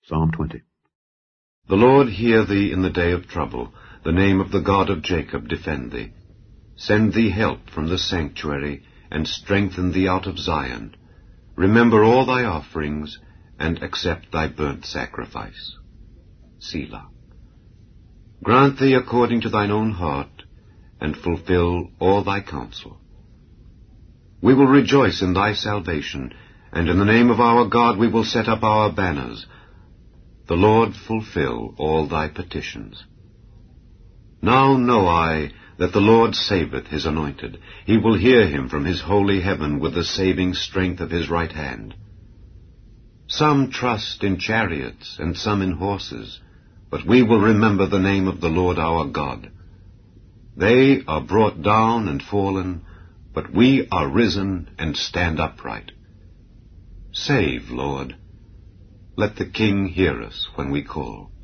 Psalm 20. The Lord hear thee in the day of trouble. The name of the God of Jacob defend thee. Send thee help from the sanctuary, and strengthen thee out of Zion. Remember all thy offerings, and accept thy burnt sacrifice. Selah. Grant thee according to thine own heart, and fulfill all thy counsel. We will rejoice in thy salvation, and in the name of our God we will set up our banners. The Lord fulfill all thy petitions. Now know I that the Lord saveth his anointed. He will hear him from his holy heaven with the saving strength of his right hand. Some trust in chariots, and some in horses, but we will remember the name of the Lord our God. They are brought down and fallen, but we are risen and stand upright. Save, Lord. Let the King hear us when we call.